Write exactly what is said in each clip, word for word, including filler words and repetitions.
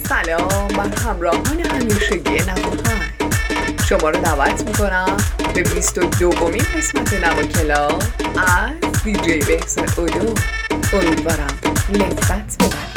سلام بر همراهان همیشگی نواهای، شما رو دعوت میکنم به بیست و دومین قسمت نوا کلاب از دی جی بهزاد اولو. امیدوارم لذت ببرید.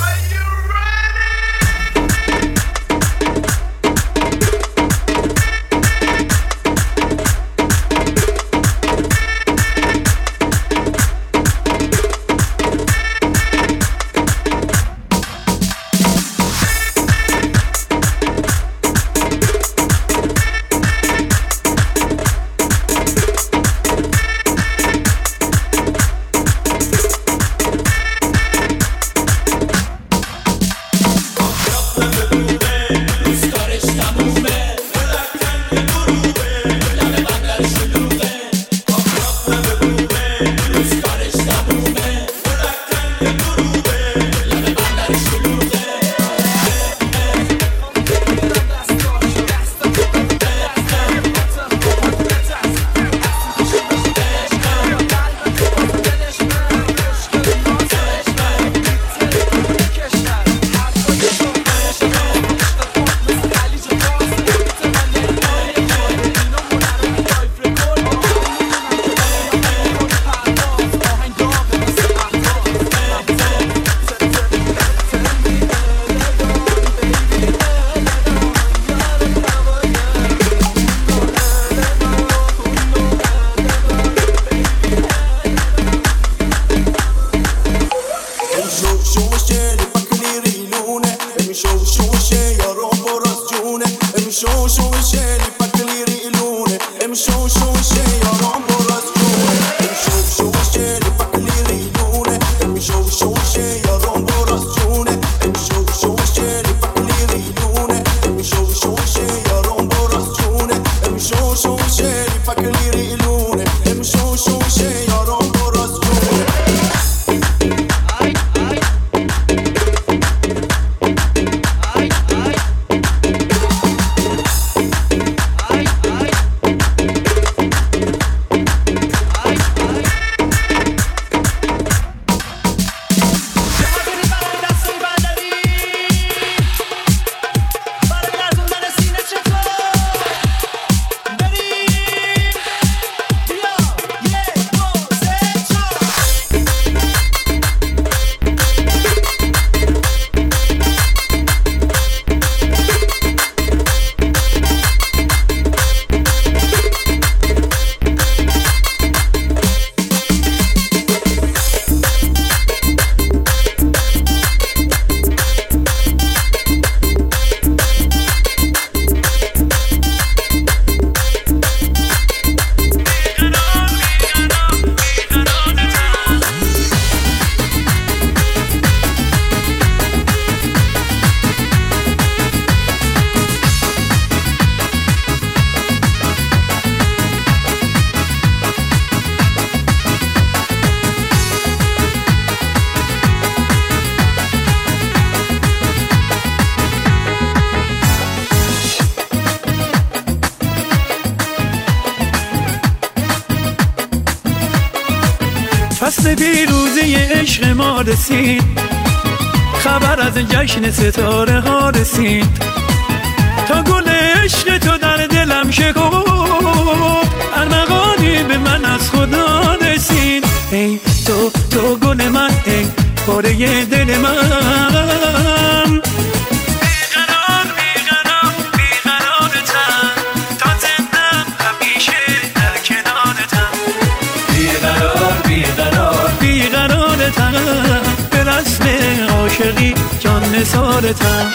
فصل پیروزی عشق ما رسید، خبر از جشن ستاره ها رسید، تا گل عشق تو در دلم شکفت، ارمغانی به من از خدا رسید. ای تو تو گل من، ای پاره دل من، به رسم عاشقی جان نثارتم.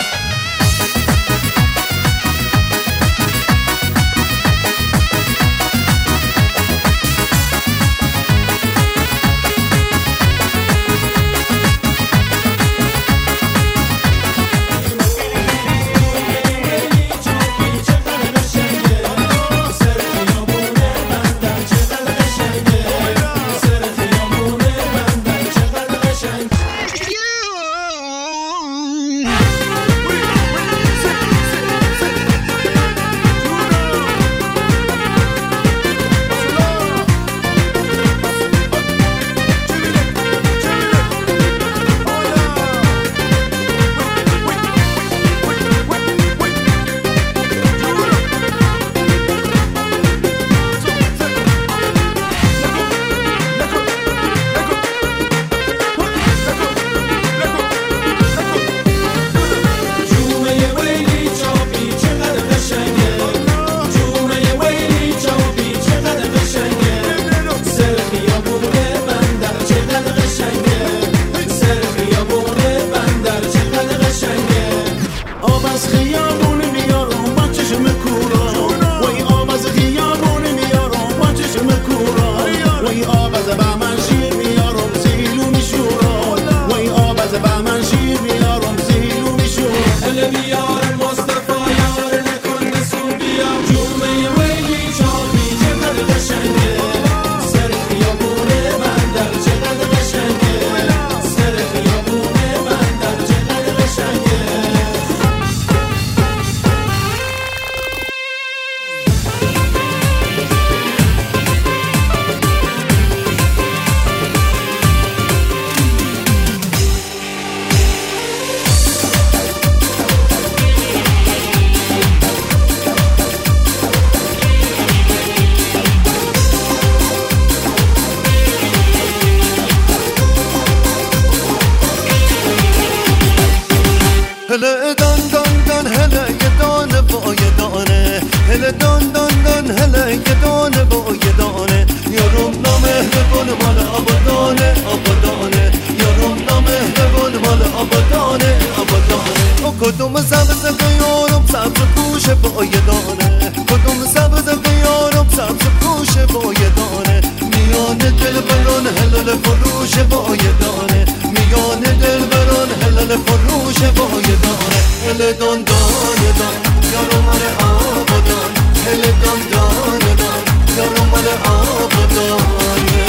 Yeah. هله دان دان دان هله یه دانه با یه دانه هله دان دان دان هله یه دانه با یه دانه یارم نامهربان مال آبادانه آبادانه یارم نامهربان مال آبادانه آبادانه او کدوم سبز که یارم سبز پوشه با یه دانه کدوم سبز که یارم سبز پوشه با یه دانه میان دل بران هلال فروشه با یه دانه میان دل بران هلال فروشه با یه دانه هل دان دان دان یارم مال آبادان هل دان دان دان یارم مال آبادانه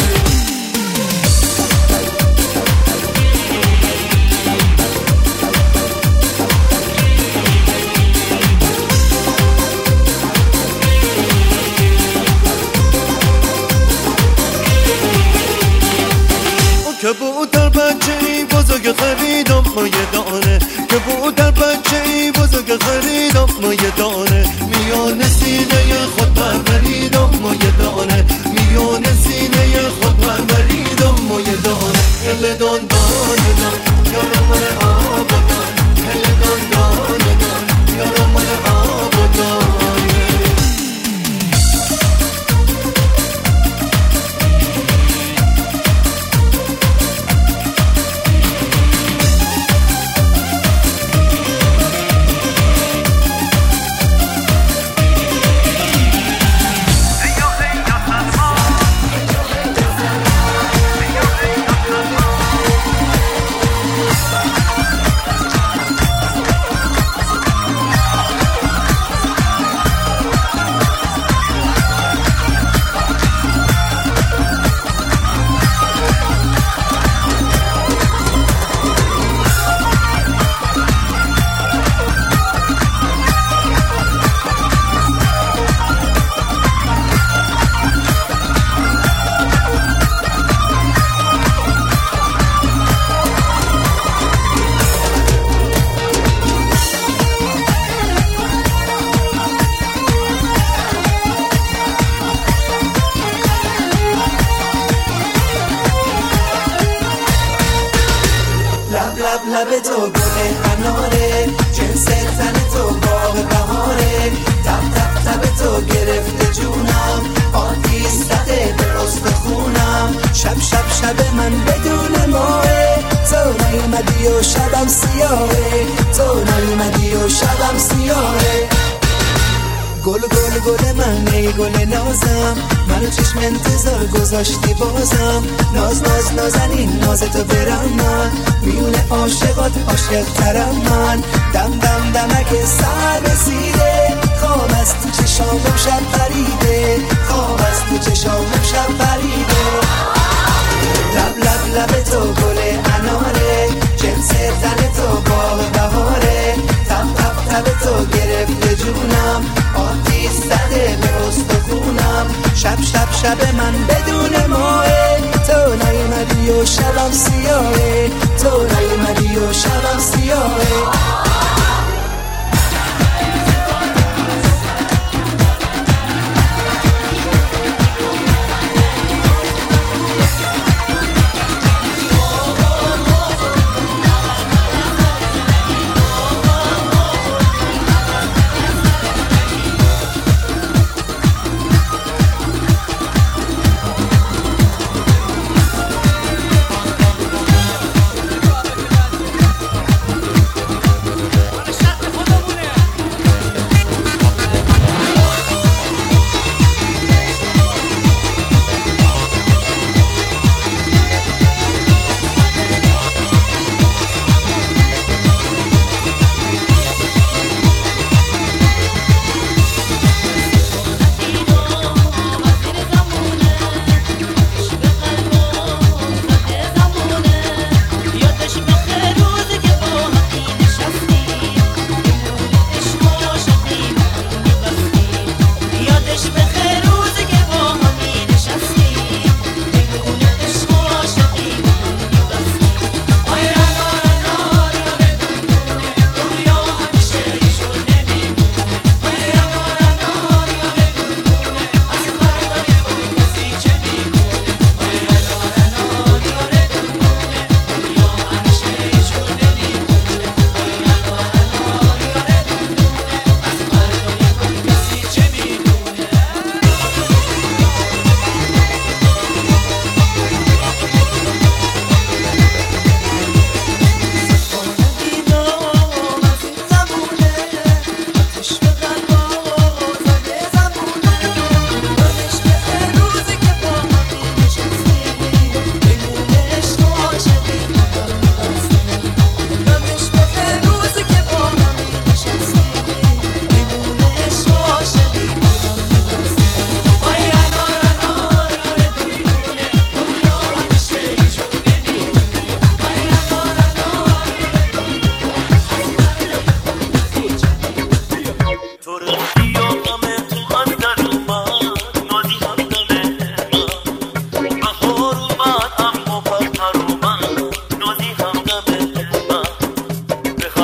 کبوتر بچه ای بزرگ خریدم ما یه دانه کبوتر بچه ای بزرگ خریدم ما یه دانه میان سینه خود پروریدم ما یه دانه میان سینه خود پروریدم ما یه دانه هل دان دان دان یارم مال آبادان هل دان دان دان یارم مال آبادانه لب تو گل اناره جنس تن تو باغ بهاره تب تب تب تو گرفته جونم آتیش زده به استخونم شب شب شب من بدون ماه تو نیومدی و شبم سیاهه تو نیومدی و شبم سیاهه گل گل گل من ای گل نازم منو چشم انتظار گذاشتی بازم ناز ناز نازنین ناز تو برم من میونه عاشقات عاشق ترم من دم دم دمک سر رسیده خواب از تو چشامم شب پریده خواب از تو چشامم شب پریده لب لب لب تو گل اناره جنس تن تو باغ بهاره تب تب تب تو گرفته جونم آتیش زده به استخونم شب شب شب من بدون ماه تو نیومدی و شبم سیاهه تو نیومدی و شبم سیاهه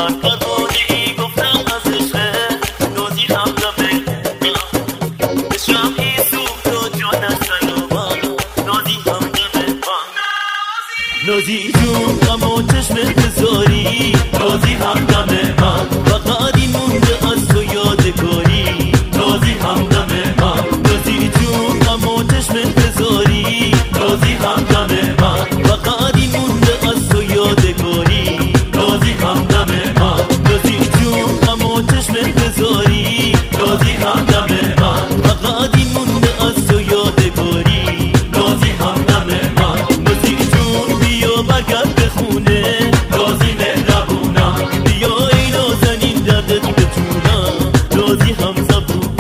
نازی جون غم و چشم بزاری نازی همدم من فقط این مونده از تو یادگاری نازی همدم من نازی جون غم و چشم بزاری نازی همدم من فقط این مونده از تو یادگاری نازی همدم من نازی جون غم و چشم بزاری نازی همدم من فقط این مونده از تو یادگاری نازی همدم من نازی جون بیا برگرد به خونه نازی مهربونم بیا ای نازنین دردت بتونم نازی هم زبونم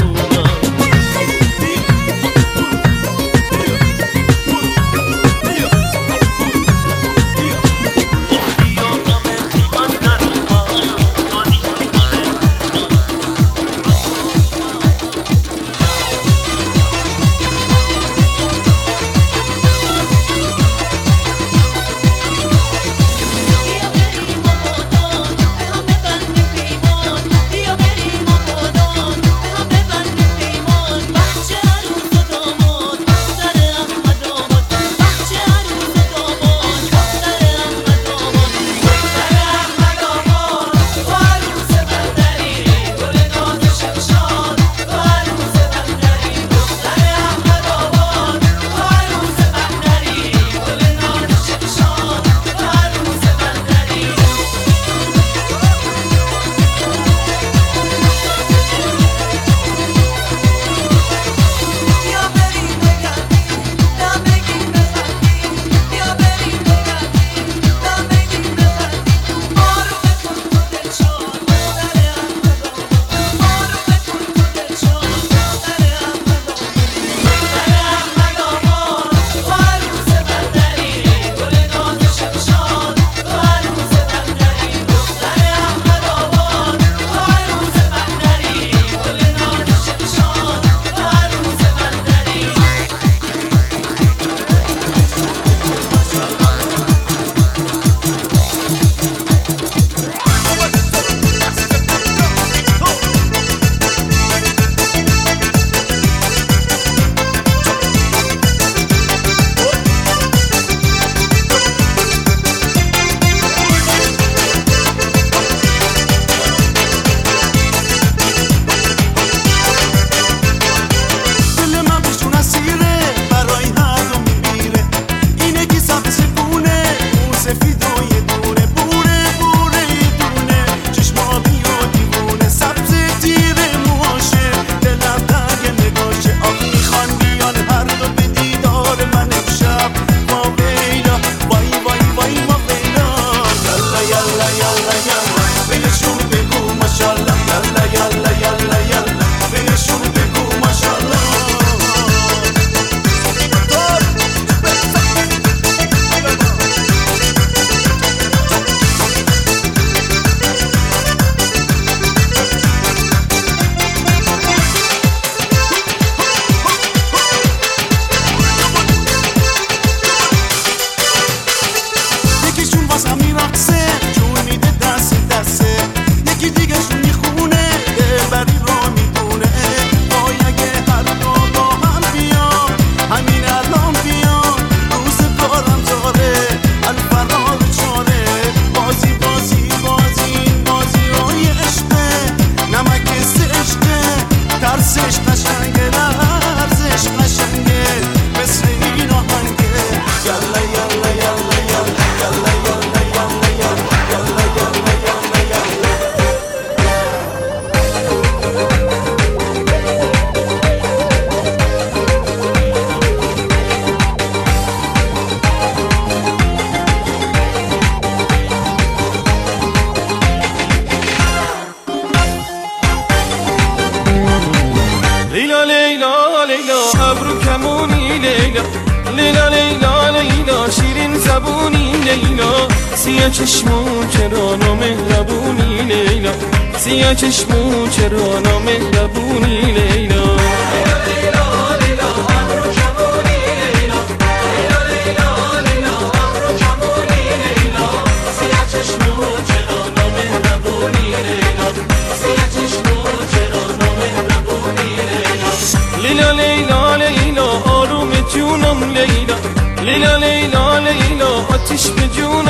لیلا لیلا لیلا ابرو کمونی لیلا لیلا لیلا لیلا شیرین زبونی لیلا سیاه چشمو چرا نامهربونی لیلا سیاه چشمو چرا نامهربونی لیلا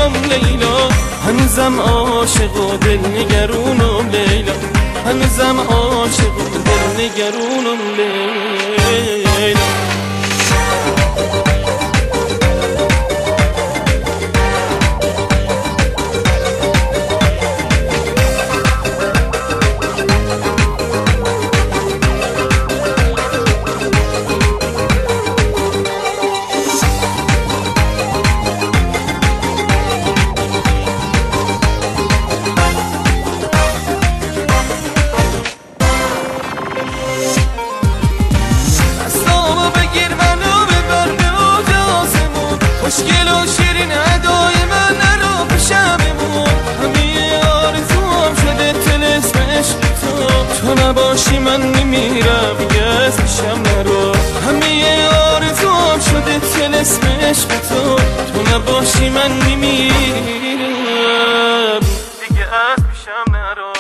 نگرونم لیلا، هنوزم عاشق و دل نگرونم لیلا، هنوزم عاشق و دل نگرونم لیلا. خوشگل و شیرین ادای من نرو پیشم بمون، همه آرزوام شده طلسم عشق تو، تو نباشی من میمیرم دیگه از پیشم نرو، همه آرزوام شده طلسم عشق تو، تو نباشی من میمیرم دیگه از پیشم نرو.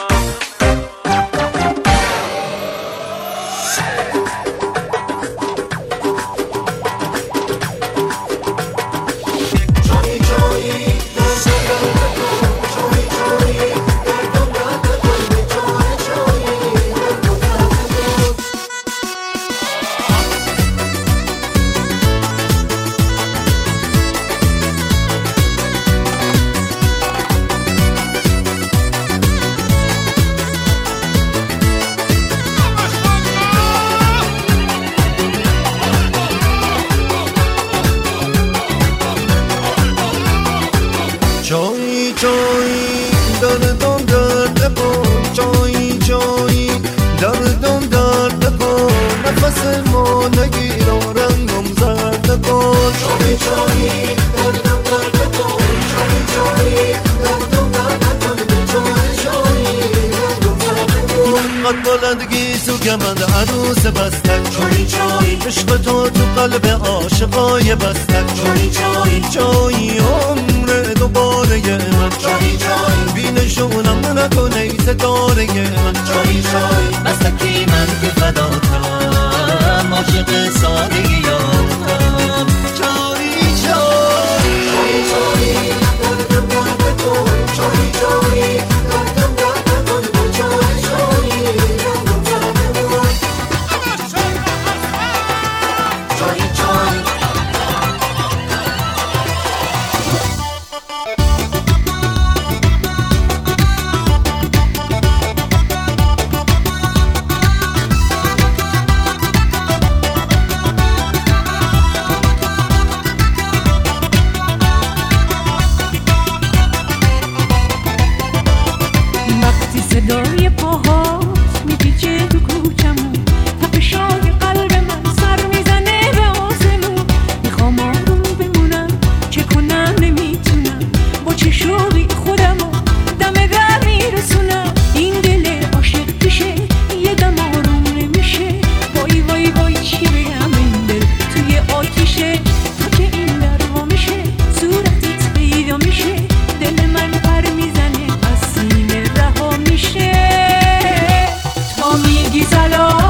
جایی جایی دردم درد کن، جایی جایی دردم درد کن، نفس ما نگیر و رنگم زرد کن. جایی جایی دردم درد کن، جایی جایی دردم درد کن، جایی جایی رنگم زرد کن. قد بلندگی تو گمند عروس بستک، جایی جایی عشق تو تو قلب عاشقای بستک، جایی جایی جایی عمر دوباره من، جایی جایی بی نشونم نکنه ای ستاره من، جایی جایی بستکی من که فداتم عاشق ساده یادم، جایی جایی جایی جایی دردم درد کن، جایی جایی دردم درد کن، جایی جایی رنگم زرد کن. جایی جایی صدای پاهات میپیچه تو کوچمون، تپشای قلب من سر میزنه به آسمون، میخوام آروم بمونم چه کنم نمیتونم، با چه شوقی خودمو دم در میرسونم، این دل عاشق پیشه یه دم آروم نمیشه، وای وای وای چی بگم این دل توی آتیشه، تا که این در وا میشه صورتت پیدا میشه، دل من پر میزنه از سینه رها میشه، تا میگی سلام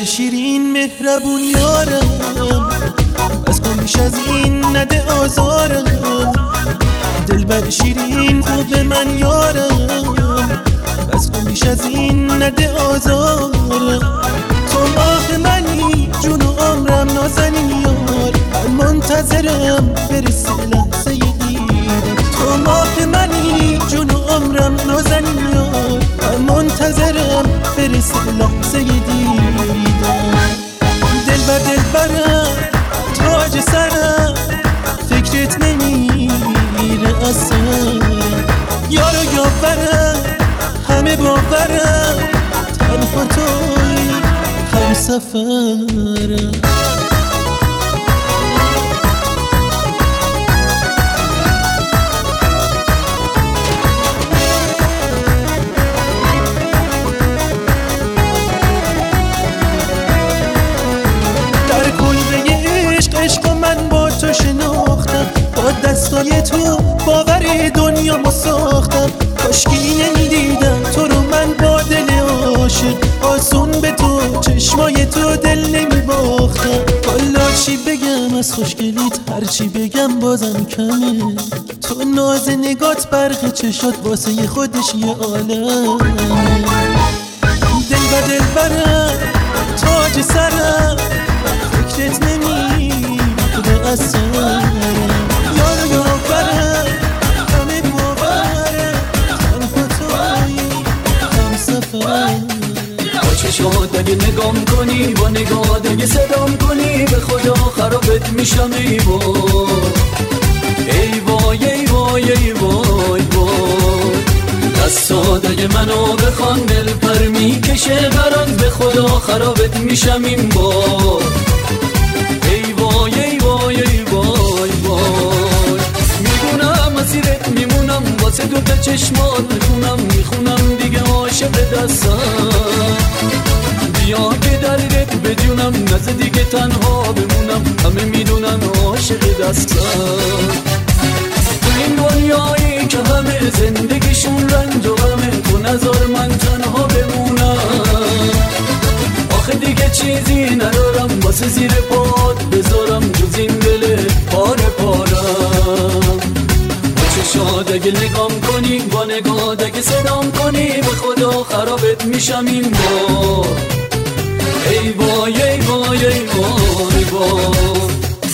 شیرین مهربون یارم، از کن بیش از این نده آزارم. دلبر شیرین تو به من یارم، از کن بیش از این نده آزارم. تو ماه منی جون و عمرم نازنین یار، من منتظرم برسه لحظه دیدم. تو ماه منی جون و عمرم نازنین یار، من منتظرم برسه لحظه دیدم. دلبر دلبرم تاج سرم، فکرت نمیره از سرم. یارو یاورم همه باورم، تنها توی هم سفرم. در کلبه عشق عشق من با تو شناختم، با دستای تو باور دنیا ما ساختم. کاشکی نمیدیدم تو رو من با دل عاشق، آسون به تو چشمای تو دل نمیباختم. حالا چی بگم از خوشگلیت، هرچی بگم بازم کمه. تو ناز نگات برق چشات واسه خودش یه عالمه. دل و دل برم تاج سرم، فکرت نمیره از سرم. یارو یارو همه باورم، تنها توی هم سفرم. با چشات اگه نگام کنی، با نگات اگه صدام کنی، به خدا خرابت میشم ای وای. ای وای ای وای ای وای وای. دستات اگه منو بخوان دل پر میکشه برات، به خدا خرابت میشم این بار. ای وای ای وای ای وای وای. میدونم مسیرت میمونم، واسه دوتا چشمات میخونم میخونم دیگه عاشق دستم. بیا که دردت بدونم، نزد دیگه تنها بمونم، همه میدونن عاشق دستم. تو این دنیایی که همه زندگیشون رنج و غمه، تو نذار من تنها بمونم. آخه دیگه چیزی ندارم واسه زیر پات بذارم، جز این دل پاره پارم. با چشات اگه نگام کنی، با نگات اگه صدام کنی، به خدا خرابت میشم این بار. ای وای ای وای ای وای وای.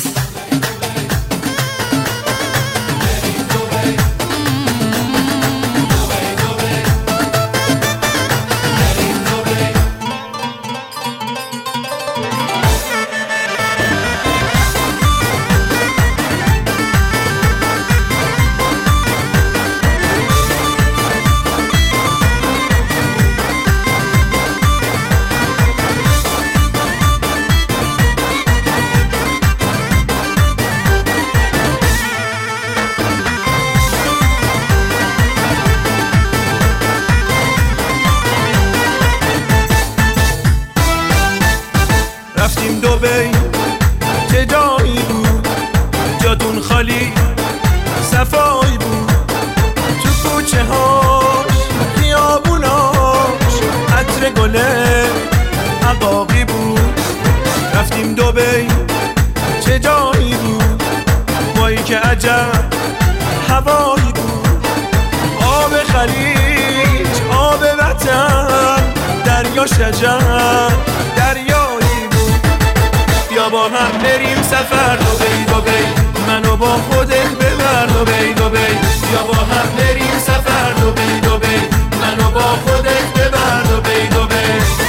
رفتیم دبی چه جایی بود، جاتون خالی صفایی بود. تو کوچه هاش خیابوناش عطر گله عقاقی بود. رفتیم دبی چه جایی بود، وای که عجب هوایی بود. آب خلیج آب وطن، دریا شجر دریایی بود. بیا با هم بریم سفر دبی دبی، منو با خودت ببر دبی دبی. بیا با هم بریم سفر دبی دبی، منو با خودت ببر دبی دبی.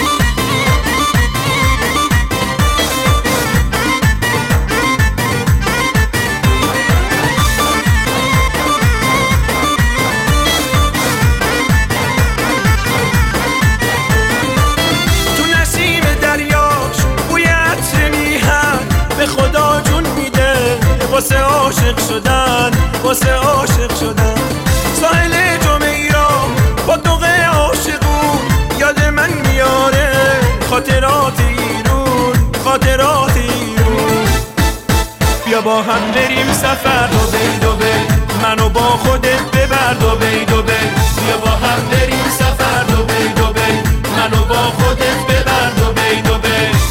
خدا جون میده واسه عاشق شدن، واسه عاشق شدن. ساحل جمیرا با دوغه عاشقون یاد من میاره، خاطرات ایرون خاطرات ایرون. بیا با هم بریم سفر دبی دبی، منو با خودت ببر دبی دبی. بیا با هم بریم سفر دبی دبی، منو با خودت ببر دبی دبی.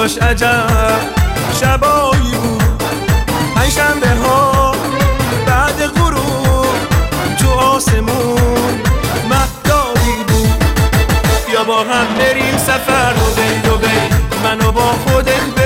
کاش عجب شبایی بود پنجشنبه ها بعد غروب تو آسمون مهداری بود. بیا با هم بریم سفر رو بین و بین منو با خودت